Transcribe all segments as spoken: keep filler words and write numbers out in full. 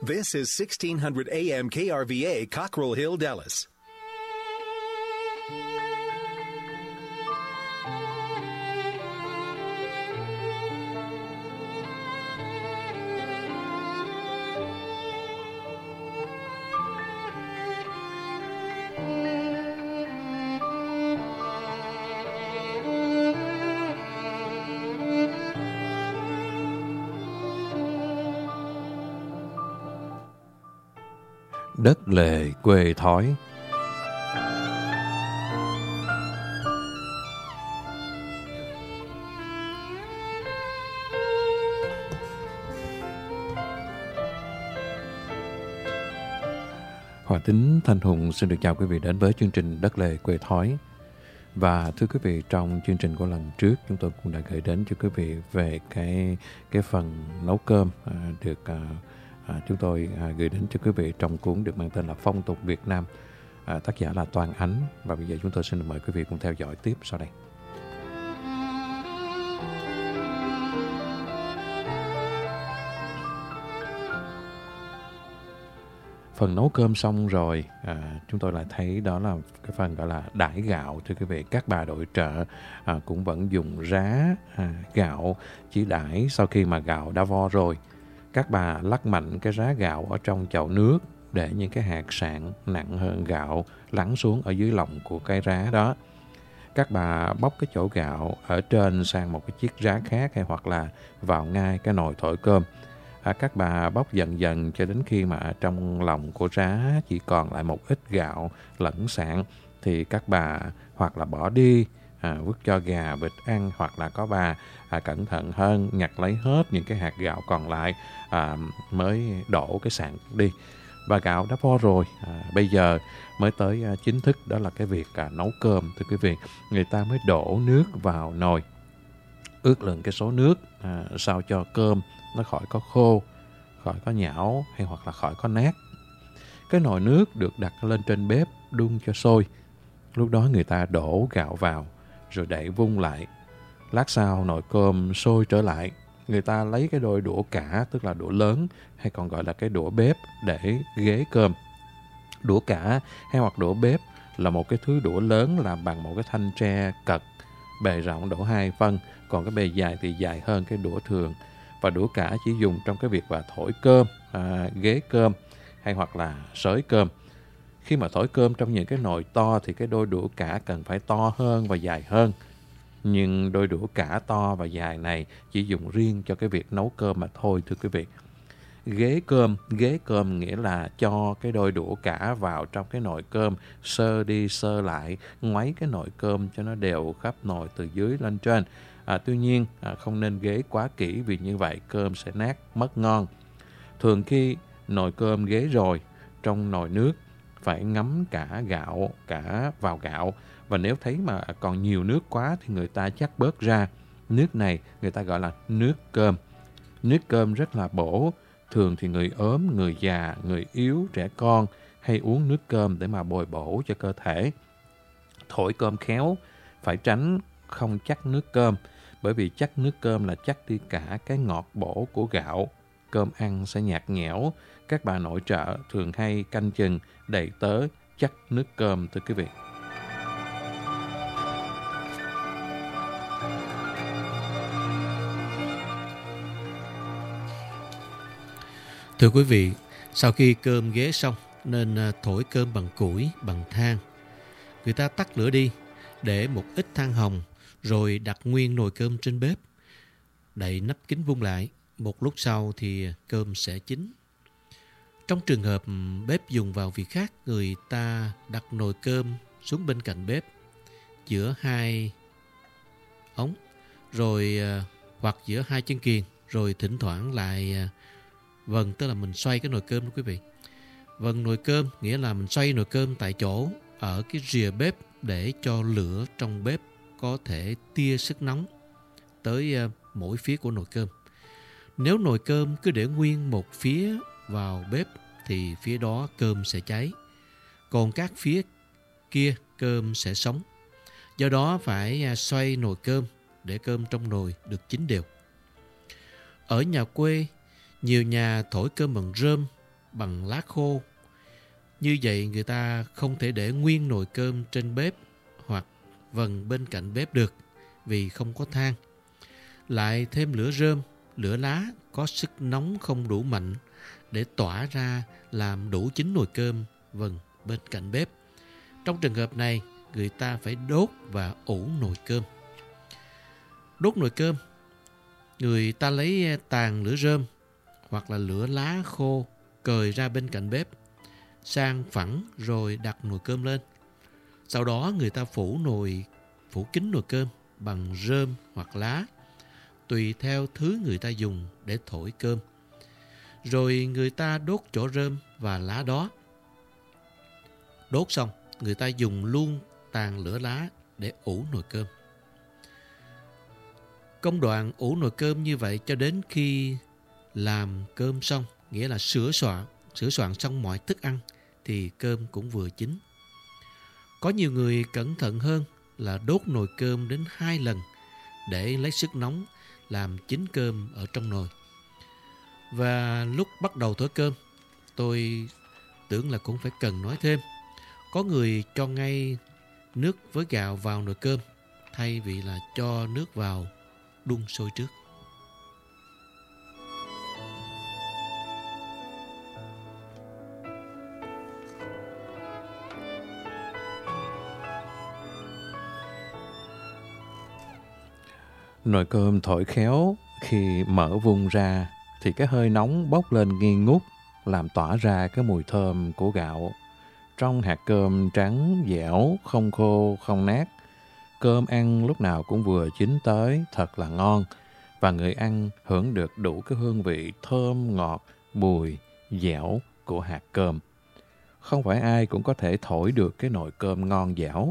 This is sixteen hundred A M K R V A, Cockrell Hill, Dallas. Đất lề quê thói. Hòa Tính Thanh Hùng xin được chào quý vị đến với chương trình Đất lề quê thói. Và thưa quý vị, trong chương trình của lần trước chúng tôi cũng đã gửi đến cho quý vị về cái cái phần nấu cơm à, được à, À, chúng tôi à, gửi đến cho quý vị trong cuốn được mang tên là Phong tục Việt Nam, à, tác giả là Toàn Ánh. Và bây giờ chúng tôi xin mời quý vị cùng theo dõi tiếp sau đây. Phần nấu cơm xong rồi, à, chúng tôi lại thấy đó là cái phần gọi là đãi gạo. Thưa quý vị, các bà nội trợ à, cũng vẫn dùng rá à, gạo chỉ đãi sau khi mà gạo đã vo rồi. Các bà lắc mạnh cái rá gạo ở trong chậu nước để những cái hạt sạn nặng hơn gạo lắng xuống ở dưới lòng của cái rá đó. Các bà bóc cái chậu gạo ở trên sang một cái chiếc rá khác hay hoặc là vào ngay cái nồi thổi cơm. À, các bà bóc dần dần cho đến khi mà trong lòng của rá chỉ còn lại một ít gạo lẫn sạn thì các bà hoặc là bỏ đi, à, vứt cho gà vịt ăn, hoặc là có bà à, cẩn thận hơn nhặt lấy hết những cái hạt gạo còn lại à, mới đổ cái sạn đi. Và gạo đã vo rồi, à, bây giờ mới tới à, chính thức, đó là cái việc à, nấu cơm. Thưa quý vị, người ta mới đổ nước vào nồi, ước lượng cái số nước à, sao cho cơm nó khỏi có khô, khỏi có nhão hay hoặc là khỏi có nát. Cái nồi nước được đặt lên trên bếp đun cho sôi. Lúc đó người ta đổ gạo vào rồi đậy vung lại. Lát sau nồi cơm sôi trở lại, người ta lấy cái đôi đũa cả, tức là đũa lớn hay còn gọi là cái đũa bếp để ghế cơm. Đũa cả hay hoặc đũa bếp là một cái thứ đũa lớn làm bằng một cái thanh tre cật, bề rộng đổ hai phân, còn cái bề dài thì dài hơn cái đũa thường. Và đũa cả chỉ dùng trong cái việc là thổi cơm, à, ghế cơm hay hoặc là xới cơm. Khi mà thổi cơm trong những cái nồi to thì cái đôi đũa cả cần phải to hơn và dài hơn. Nhưng đôi đũa cả to và dài này chỉ dùng riêng cho cái việc nấu cơm mà thôi, thưa quý vị. Ghế cơm, ghế cơm nghĩa là cho cái đôi đũa cả vào trong cái nồi cơm, sơ đi sơ lại, ngoáy cái nồi cơm cho nó đều khắp nồi từ dưới lên trên. À, tuy nhiên à, không nên ghế quá kỹ vì như vậy cơm sẽ nát, mất ngon. Thường khi nồi cơm ghế rồi, trong nồi nước phải ngấm cả gạo, cả vào gạo. Và nếu thấy mà còn nhiều nước quá thì người ta chắc bớt ra. Nước này người ta gọi là nước cơm. Nước cơm rất là bổ. Thường thì người ốm, người già, người yếu, trẻ con hay uống nước cơm để mà bồi bổ cho cơ thể. Thổi cơm khéo, phải tránh không chắc nước cơm. Bởi vì chắc nước cơm là chắc đi cả cái ngọt bổ của gạo. Cơm ăn sẽ nhạt nhẽo. Các bà nội trợ thường hay canh chừng, đầy tớ, chắc nước cơm, thưa quý vị. Thưa quý vị, sau khi cơm ghế xong nên thổi cơm bằng củi, bằng than. Người ta tắt lửa đi, để một ít than hồng, rồi đặt nguyên nồi cơm trên bếp. Đậy nắp kín vung lại, một lúc sau thì cơm sẽ chín. Trong trường hợp bếp dùng vào việc khác, người ta đặt nồi cơm xuống bên cạnh bếp, giữa hai ống, rồi hoặc giữa hai chân kiềng, rồi thỉnh thoảng lại vần, tức là mình xoay cái nồi cơm đó quý vị. Vần nồi cơm nghĩa là mình xoay nồi cơm tại chỗ ở cái rìa bếp để cho lửa trong bếp có thể tia sức nóng tới mỗi phía của nồi cơm. Nếu nồi cơm cứ để nguyên một phía vào bếp thì phía đó cơm sẽ cháy, còn các phía kia cơm sẽ sống. Do đó phải xoay nồi cơm để cơm trong nồi được chín đều. Ở nhà quê, nhiều nhà thổi cơm bằng rơm bằng lá khô. Như vậy người ta không thể để nguyên nồi cơm trên bếp hoặc vần bên cạnh bếp được vì không có than. Lại thêm lửa rơm, lửa lá có sức nóng không đủ mạnh để tỏa ra làm đủ chín nồi cơm vần bên cạnh bếp. Trong trường hợp này, người ta phải đốt và ủ nồi cơm. Đốt nồi cơm, người ta lấy tàn lửa rơm hoặc là lửa lá khô cời ra bên cạnh bếp, sang phẳng rồi đặt nồi cơm lên. Sau đó người ta phủ nồi, phủ kín nồi cơm bằng rơm hoặc lá, tùy theo thứ người ta dùng để thổi cơm. Rồi người ta đốt chỗ rơm và lá đó. Đốt xong, người ta dùng luôn tàn lửa lá để ủ nồi cơm. Công đoạn ủ nồi cơm như vậy cho đến khi làm cơm xong, nghĩa là sửa soạn, sửa soạn xong mọi thức ăn, thì cơm cũng vừa chín. Có nhiều người cẩn thận hơn là đốt nồi cơm đến hai lần để lấy sức nóng làm chín cơm ở trong nồi. Và lúc bắt đầu thổi cơm, tôi tưởng là cũng phải cần nói thêm. Có người cho ngay nước với gạo vào nồi cơm thay vì là cho nước vào đun sôi trước. Nồi cơm thổi khéo, khi mở vung ra thì cái hơi nóng bốc lên nghi ngút, làm tỏa ra cái mùi thơm của gạo. Trong hạt cơm trắng, dẻo, không khô, không nát. Cơm ăn lúc nào cũng vừa chín tới, thật là ngon. Và người ăn hưởng được đủ cái hương vị thơm, ngọt, bùi, dẻo của hạt cơm. Không phải ai cũng có thể thổi được cái nồi cơm ngon dẻo.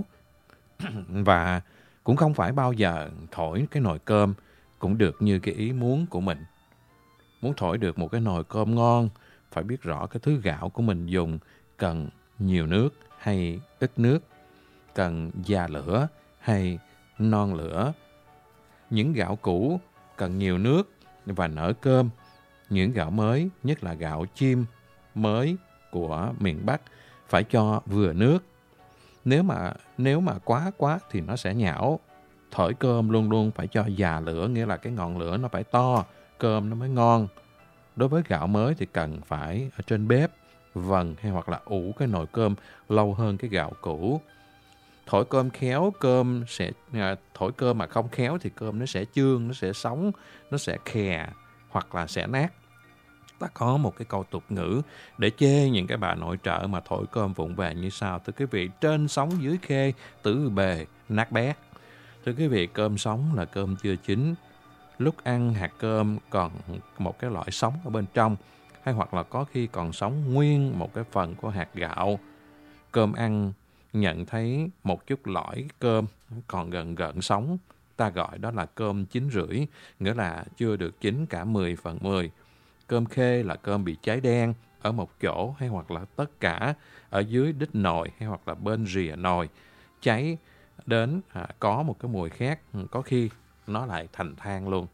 Và cũng không phải bao giờ thổi cái nồi cơm cũng được như cái ý muốn của mình. Muốn thổi được một cái nồi cơm ngon, phải biết rõ cái thứ gạo của mình dùng cần nhiều nước hay ít nước, cần già lửa hay non lửa. Những gạo cũ cần nhiều nước và nở cơm. Những gạo mới, nhất là gạo chiêm mới của miền Bắc, phải cho vừa nước. Nếu mà nếu mà quá quá thì nó sẽ nhão. Thổi cơm luôn luôn phải cho già lửa, nghĩa là cái ngọn lửa nó phải to, cơm nó mới ngon. Đối với gạo mới thì cần phải ở trên bếp, vần hay hoặc là ủ cái nồi cơm lâu hơn cái gạo cũ. Thổi cơm khéo, cơm sẽ à, thổi cơm mà không khéo thì cơm nó sẽ chương, nó sẽ sống, nó sẽ khè hoặc là sẽ nát. Ta có một cái câu tục ngữ để chê những cái bà nội trợ mà thổi cơm vụng về như sau. Thưa quý vị, trên sóng dưới khê, tứ bề, nát bét. Thưa quý vị, cơm sống là cơm chưa chín. Lúc ăn hạt cơm còn một cái loại sống ở bên trong, hay hoặc là có khi còn sống nguyên một cái phần của hạt gạo. Cơm ăn nhận thấy một chút lõi cơm còn gần gần sống, ta gọi đó là cơm chín rưỡi, nghĩa là chưa được chín cả mười phần mười. Cơm khê là cơm bị cháy đen ở một chỗ hay hoặc là tất cả ở dưới đít nồi hay hoặc là bên rìa nồi. Cháy đến à, có một cái mùi khác, có khi nó lại thành than luôn.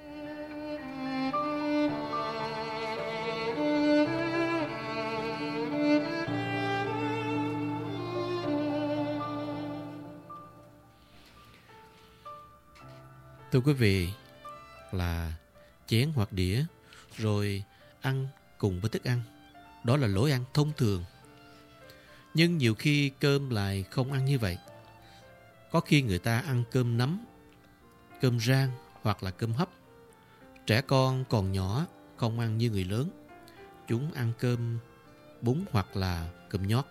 Thưa quý vị, là chén hoặc đĩa rồi ăn cùng với thức ăn, đó là lối ăn thông thường. Nhưng nhiều khi cơm lại không ăn như vậy. Có khi người ta ăn cơm nắm, cơm rang hoặc là cơm hấp. Trẻ con còn nhỏ không ăn như người lớn. Chúng ăn cơm bún hoặc là cơm nhót.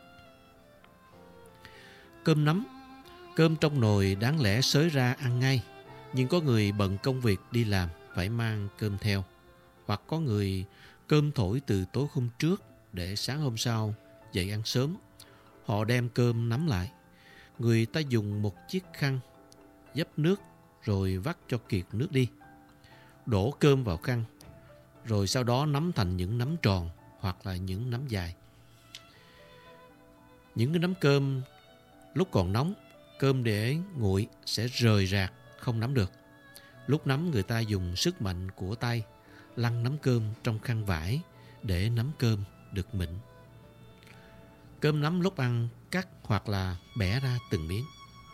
Cơm nắm, cơm trong nồi đáng lẽ xới ra ăn ngay, nhưng có người bận công việc đi làm phải mang cơm theo. Hoặc có người cơm thổi từ tối hôm trước để sáng hôm sau dậy ăn sớm. Họ đem cơm nắm lại. Người ta dùng một chiếc khăn dấp nước rồi vắt cho kiệt nước đi. Đổ cơm vào khăn, rồi sau đó nắm thành những nắm tròn hoặc là những nắm dài. Những cái nắm cơm lúc còn nóng, cơm để nguội sẽ rời rạc, không nắm được. Lúc nắm người ta dùng sức mạnh của tay lăn nắm cơm trong khăn vải để nắm cơm được mịn. Cơm nắm lúc ăn cắt hoặc là bẻ ra từng miếng.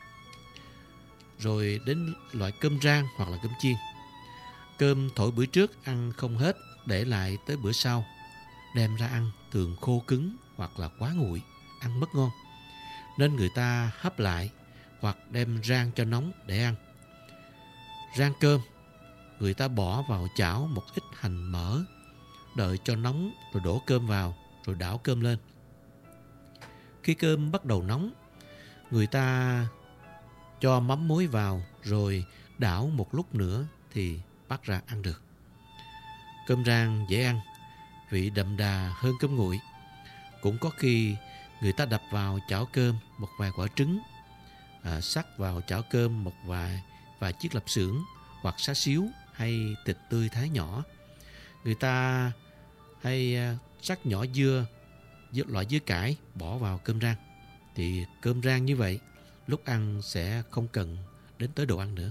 Rồi đến loại cơm rang hoặc là cơm chiên. Cơm thổi bữa trước ăn không hết, để lại tới bữa sau. Đem ra ăn thường khô cứng hoặc là quá nguội, ăn mất ngon. Nên người ta hấp lại hoặc đem rang cho nóng để ăn. Rang cơm, người ta bỏ vào chảo một ít hành mỡ, đợi cho nóng rồi đổ cơm vào, rồi đảo cơm lên. Khi cơm bắt đầu nóng, người ta cho mắm muối vào rồi đảo một lúc nữa thì bắt ra ăn được. Cơm rang dễ ăn, vị đậm đà hơn cơm nguội. Cũng có khi người ta đập vào chảo cơm một vài quả trứng, à, sắc vào chảo cơm một vài vài chiếc lạp xưởng hoặc xá xíu hay thịt tươi thái nhỏ. Người ta hay sắc nhỏ dưa, dưa loại dưa cải bỏ vào cơm rang. Thì cơm rang như vậy, lúc ăn sẽ không cần đến tới đồ ăn nữa.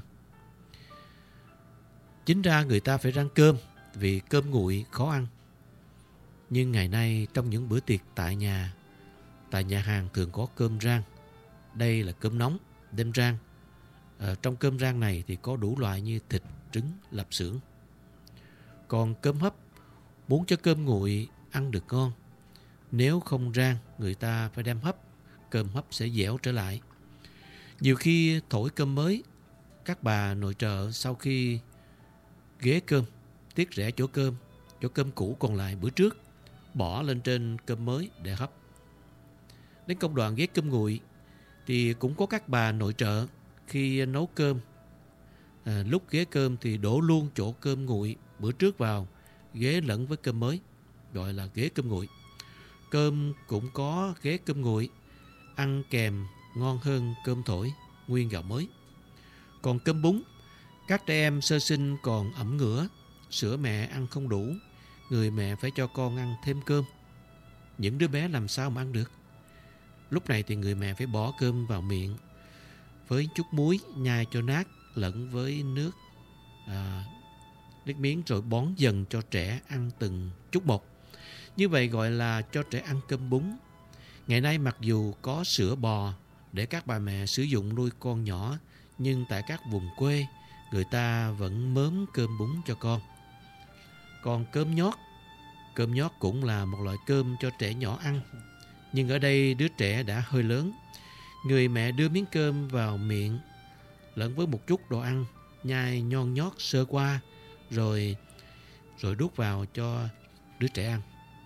Chính ra người ta phải rang cơm vì cơm nguội khó ăn. Nhưng ngày nay trong những bữa tiệc tại nhà, tại nhà hàng thường có cơm rang. Đây là cơm nóng đem rang. À, trong cơm rang này thì có đủ loại như thịt, trứng, lạp xưởng. Còn cơm hấp, muốn cho cơm nguội ăn được ngon, nếu không rang, người ta phải đem hấp. Cơm hấp sẽ dẻo trở lại. Nhiều khi thổi cơm mới, các bà nội trợ sau khi ghế cơm, tiết rẽ chỗ cơm, chỗ cơm cũ còn lại bữa trước, bỏ lên trên cơm mới để hấp. Đến công đoạn ghế cơm nguội thì cũng có các bà nội trợ khi nấu cơm, à, lúc ghế cơm thì đổ luôn chỗ cơm nguội bữa trước vào, ghế lẫn với cơm mới, gọi là ghế cơm nguội. Cơm cũng có ghế cơm nguội, ăn kèm ngon hơn cơm thổi nguyên gạo mới. Còn cơm bún, các trẻ em sơ sinh còn ẩm ngửa, sữa mẹ ăn không đủ, người mẹ phải cho con ăn thêm cơm. Những đứa bé làm sao mà ăn được? Lúc này thì người mẹ phải bỏ cơm vào miệng với chút muối nhai cho nát, lẫn với nước à, nước miếng, rồi bón dần cho trẻ ăn từng chút một. Như vậy gọi là cho trẻ ăn cơm bún. Ngày nay mặc dù có sữa bò để các bà mẹ sử dụng nuôi con nhỏ, nhưng tại các vùng quê, người ta vẫn mớm cơm bún cho con. Còn cơm nhót, cơm nhót cũng là một loại cơm cho trẻ nhỏ ăn. Nhưng ở đây đứa trẻ đã hơi lớn. Người mẹ đưa miếng cơm vào miệng lẫn với một chút đồ ăn, nhai nhon nhót sơ qua, rồi rồi đút vào cho đứa trẻ ăn.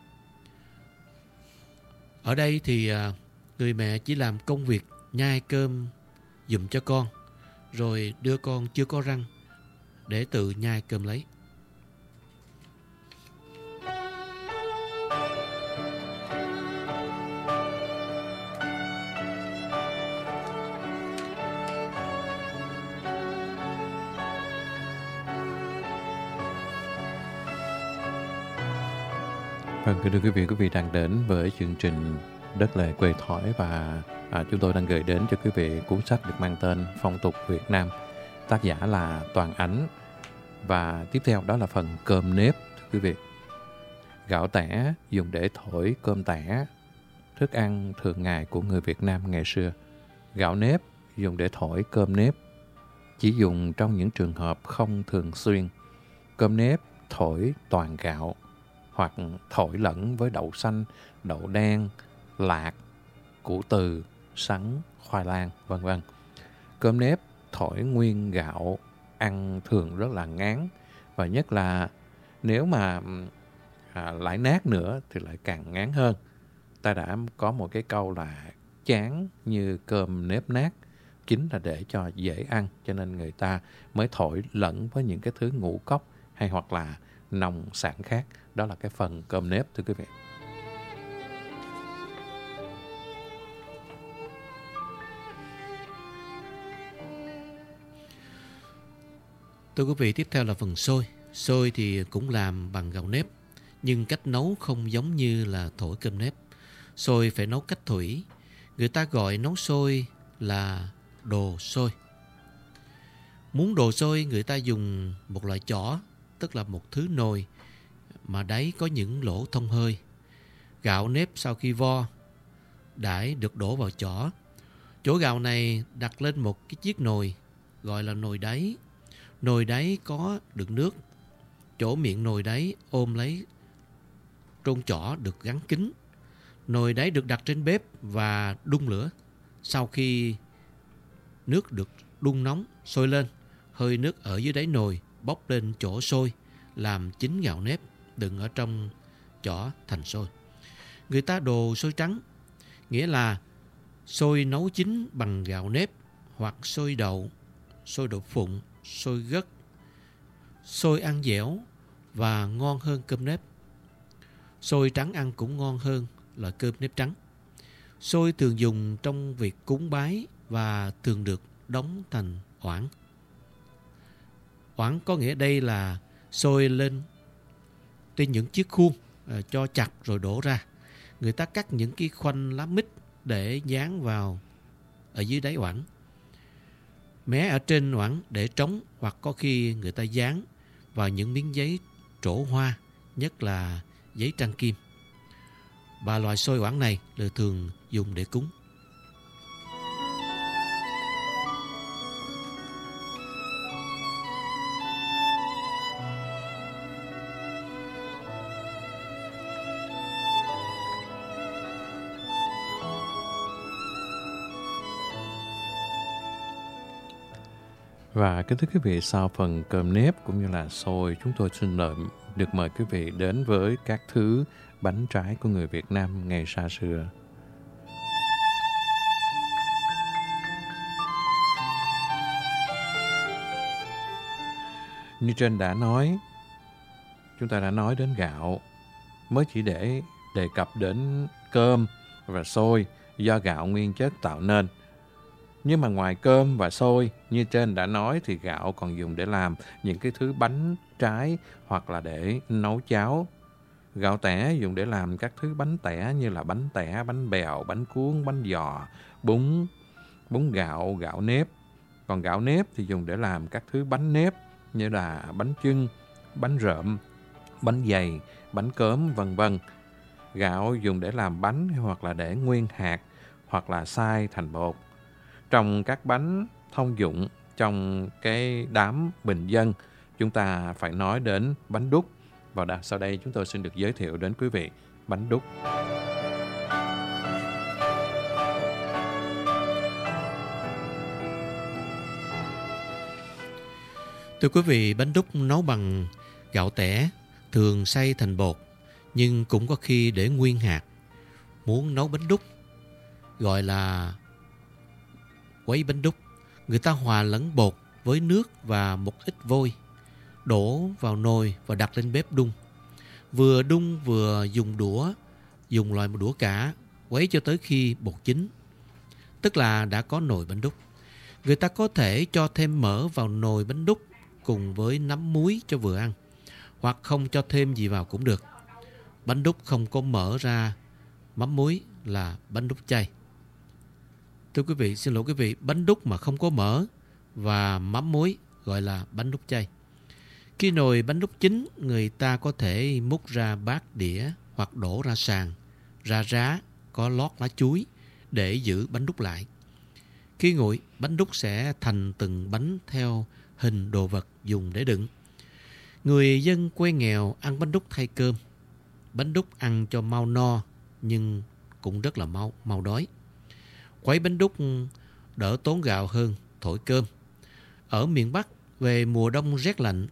Ở đây thì người mẹ chỉ làm công việc nhai cơm giùm cho con, rồi đưa con chưa có răng để tự nhai cơm lấy. Vâng, kính thưa quý vị, quý vị đang đến với chương trình Đất Lệ Quê Thỏi và à, chúng tôi đang gửi đến cho quý vị cuốn sách được mang tên Phong tục Việt Nam, tác giả là Toàn Ánh. Và tiếp theo đó là phần cơm nếp, thưa quý vị. Gạo tẻ dùng để thổi cơm tẻ, thức ăn thường ngày của người Việt Nam ngày xưa. Gạo nếp dùng để thổi cơm nếp, chỉ dùng trong những trường hợp không thường xuyên. Cơm nếp thổi toàn gạo, hoặc thổi lẫn với đậu xanh, đậu đen, lạc, củ từ, sắn, khoai lang, vân vân. Cơm nếp thổi nguyên gạo ăn thường rất là ngán, và nhất là nếu mà à, lại nát nữa thì lại càng ngán hơn. Ta đã có một cái câu là chán như cơm nếp nát, chính là để cho dễ ăn, cho nên người ta mới thổi lẫn với những cái thứ ngũ cốc hay hoặc là nông sản khác. Đó là cái phần cơm nếp, thưa quý vị. Thưa quý vị, tiếp theo là phần xôi. Xôi thì cũng làm bằng gạo nếp, nhưng cách nấu không giống như là thổi cơm nếp. Xôi phải nấu cách thủy. Người ta gọi nấu xôi là đồ xôi. Muốn đồ xôi, người ta dùng một loại chỏ, tức là một thứ nồi mà đáy có những lỗ thông hơi. Gạo nếp sau khi vo, đãi được đổ vào chõ. Chỗ gạo này đặt lên một cái chiếc nồi gọi là nồi đáy. Nồi đáy có đựng nước. Chỗ miệng nồi đáy ôm lấy trôn chõ được gắn kín. Nồi đáy được đặt trên bếp và đun lửa. Sau khi nước được đun nóng, sôi lên, hơi nước ở dưới đáy nồi bốc lên chỗ sôi, làm chín gạo nếp đựng ở trong chõ thành sôi. Người ta đồ sôi trắng, nghĩa là sôi nấu chín bằng gạo nếp, hoặc sôi đậu, sôi đậu phụng, sôi gấc. Sôi ăn dẻo và ngon hơn cơm nếp. Sôi trắng ăn cũng ngon hơn loại cơm nếp trắng. Sôi thường dùng trong việc cúng bái và thường được đóng thành oản. Oản có nghĩa đây là sôi lên trên những chiếc khuôn, cho chặt rồi đổ ra. Người ta cắt những cái khoanh lá mít để dán vào ở dưới đáy oản. Mé ở trên oản để trống, hoặc có khi người ta dán vào những miếng giấy trổ hoa, nhất là giấy trang kim. Và loại xôi oản này là thường dùng để cúng. Và kính thưa quý vị, sau phần cơm nếp cũng như là xôi, chúng tôi xin lợi được mời quý vị đến với các thứ bánh trái của người Việt Nam ngày xa xưa. Như trên đã nói, chúng ta đã nói đến gạo, mới chỉ để đề cập đến cơm và xôi do gạo nguyên chất tạo nên. Nhưng mà ngoài cơm và xôi, như trên đã nói, thì gạo còn dùng để làm những cái thứ bánh trái hoặc là để nấu cháo. Gạo tẻ dùng để làm các thứ bánh tẻ như là bánh tẻ, bánh bèo, bánh cuốn, bánh giò, bún, bún gạo, gạo nếp. Còn gạo nếp thì dùng để làm các thứ bánh nếp như là bánh chưng, bánh rợm, bánh dày, bánh cớm, vân vân. Gạo dùng để làm bánh hoặc là để nguyên hạt hoặc là xay thành bột. Trong các bánh thông dụng trong cái đám bình dân, chúng ta phải nói đến bánh đúc. Và sau đây chúng tôi xin được giới thiệu đến quý vị bánh đúc. Thưa quý vị, bánh đúc nấu bằng gạo tẻ, thường xay thành bột, nhưng cũng có khi để nguyên hạt. Muốn nấu bánh đúc gọi là quấy bánh đúc. Người ta hòa lẫn bột với nước và một ít vôi, đổ vào nồi và đặt lên bếp đun. Vừa đun vừa dùng đũa, dùng loại một đũa cả, quấy cho tới khi bột chín, tức là đã có nồi bánh đúc. Người ta có thể cho thêm mỡ vào nồi bánh đúc cùng với nắm muối cho vừa ăn, hoặc không cho thêm gì vào cũng được. Bánh đúc không có mỡ ra mắm muối là bánh đúc chay. Thưa quý vị, xin lỗi quý vị, bánh đúc mà không có mỡ và mắm muối gọi là bánh đúc chay. Khi nồi bánh đúc chín, người ta có thể múc ra bát đĩa hoặc đổ ra sàn, ra rá có lót lá chuối để giữ bánh đúc lại. Khi nguội, bánh đúc sẽ thành từng bánh theo hình đồ vật dùng để đựng. Người dân quê nghèo ăn bánh đúc thay cơm. Bánh đúc ăn cho mau no nhưng cũng rất là mau, mau đói. Quấy bánh đúc đỡ tốn gạo hơn thổi cơm. Ở miền Bắc, về mùa đông rét lạnh,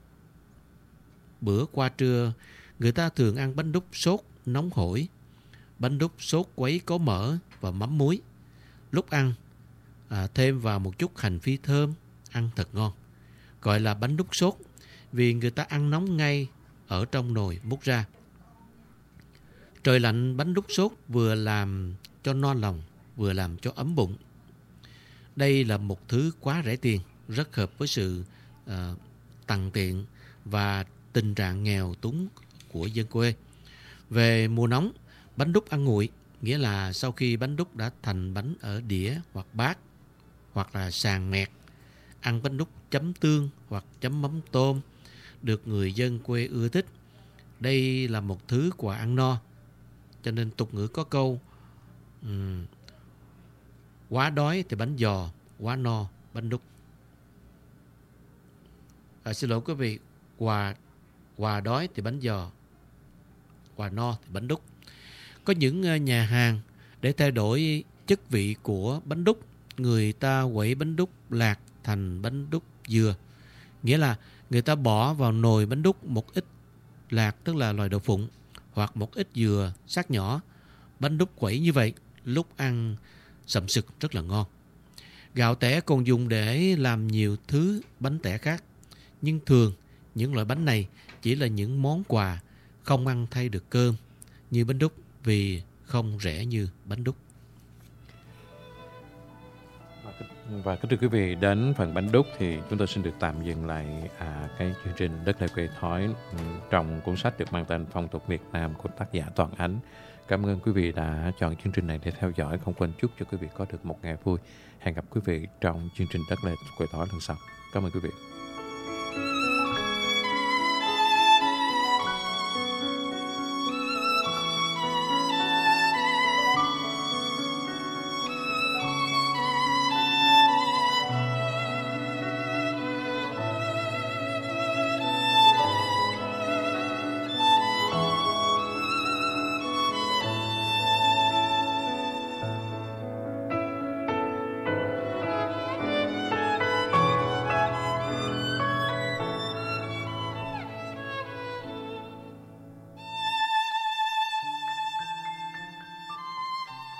bữa qua trưa, người ta thường ăn bánh đúc sốt nóng hổi. Bánh đúc sốt quấy có mỡ và mắm muối. Lúc ăn, à, thêm vào một chút hành phi thơm, ăn thật ngon. Gọi là bánh đúc sốt vì người ta ăn nóng ngay ở trong nồi múc ra. Trời lạnh, bánh đúc sốt vừa làm cho no lòng, vừa làm cho ấm bụng. Đây là một thứ quá rẻ tiền, rất hợp với sự uh, tằn tiện và tình trạng nghèo túng của dân quê. Về mùa nóng, bánh đúc ăn nguội, nghĩa là sau khi bánh đúc đã thành bánh ở đĩa hoặc bát hoặc là sàn mẹt, ăn bánh đúc chấm tương hoặc chấm mắm tôm được người dân quê ưa thích. đây là một thứ quà ăn no. Cho nên tục ngữ có câu um, quá đói thì bánh giò, quá no bánh đúc. À, xin lỗi quý vị, quà quà đói thì bánh giò, quà no thì bánh đúc. Có những nhà hàng để thay đổi chất vị của bánh đúc, người ta quẩy bánh đúc lạc thành bánh đúc dừa. Nghĩa là người ta bỏ vào nồi bánh đúc một ít lạc, tức là loài đậu phụng, hoặc một ít dừa sát nhỏ. Bánh đúc quẩy như vậy, lúc ăn sậm sực rất là ngon. Gạo tẻ còn dùng để làm nhiều thứ bánh tẻ khác. Nhưng thường những loại bánh này chỉ là những món quà không ăn thay được cơm như bánh đúc, vì không rẻ như bánh đúc. Và kính thưa quý vị, đến phần bánh đúc thì chúng tôi xin được tạm dừng lại à, cái chương trình Đất Lệ Quê Thói trong cuốn sách được mang tên Phong tục Việt Nam của tác giả Toàn Ánh. Cảm ơn quý vị đã chọn chương trình này để theo dõi. Không quên chúc cho quý vị có được một ngày vui. Hẹn gặp quý vị trong chương trình Đất Lệ Quê Thói lần sau. Cảm ơn quý vị.